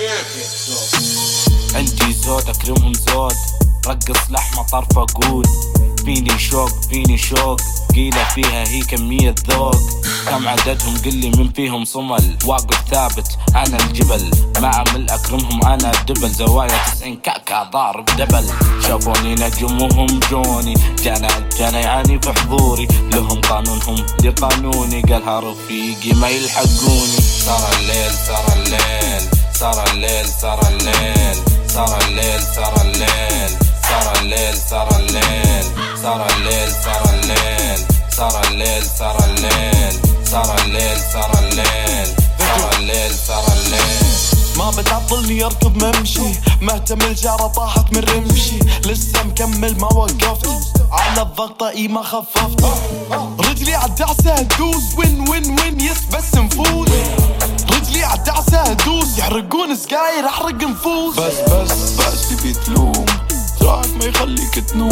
عندي زود اكرمهم زود، رقص لحمة طرف اقول فيني شوق قيلة فيها هي كمية ذوق. كم عددهم قلي من فيهم صمل، واقف ثابت انا الجبل، ما عمل اكرمهم انا الدبل، زوايا 90 كعكة ضارب دبل. شافوني نجمهم جوني، جانا يعني في حضوري، لهم قانونهم لقانوني، قالها رفيقي ما يلحقوني. صار الليل صار الليل صار الليل صار الليل صار الليل صار الليل صار الليل صار الليل صار الليل صار الليل صار الليل صار الليل صار الليل صار الليل صار الليل صار الليل. ما بتعطلني اركض ممشي، مهتم الجارة طاحت من رمشي، لسه مكمل ما وقفت على الضغطة اي ما خففت، رجلي عالدعسة هدوس وين وين وين يس بس نفوز، رجلي عالدعسة هدوس يحرقون سكاير احرق نفوس. بس تبي تلوم تراك ما يخليك تنوم،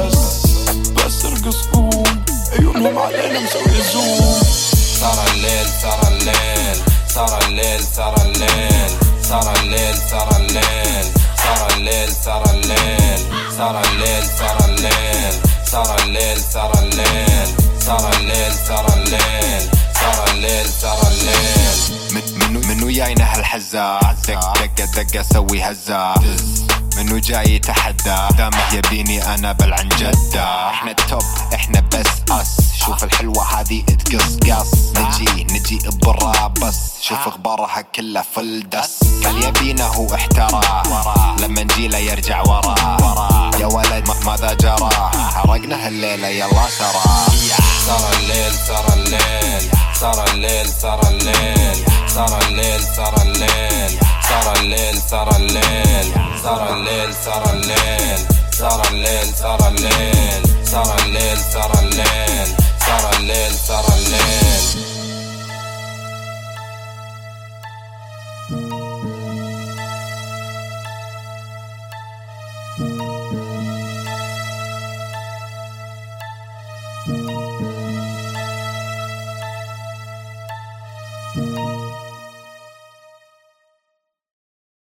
بس ارقص قوم عيونهم علينا مسوي زوم. صار الليل صار الليل صار الليل صار الليل صار الليل صار الليل صار الليل صار الليل صار الليل صار الليل صار الليل صار الليل صار الليل صار الليل صار الليل صار الليل. منو جاينا هالحزة، دقة سوي هزة، منو جاي يتحدى، دامه يبيني انا بل عن جدة. احنا التوب احنا بس اس، شوف الحلوة هذه تقص نجي برابس، شوف اخبارها كلها فل دس، قال يبينا هو احترى، لما نجيله يرجع ورا، يا ولد ماذا جرى، حرقنا هالليلة يلا سرى. صار الليل صار الليل صار الليل صار الليل صار الليل صار الليل صار الليل صار الليل صار الليل صار الليل صار الليل صار الليل صار الليل صار الليل صار الليل صار الليل.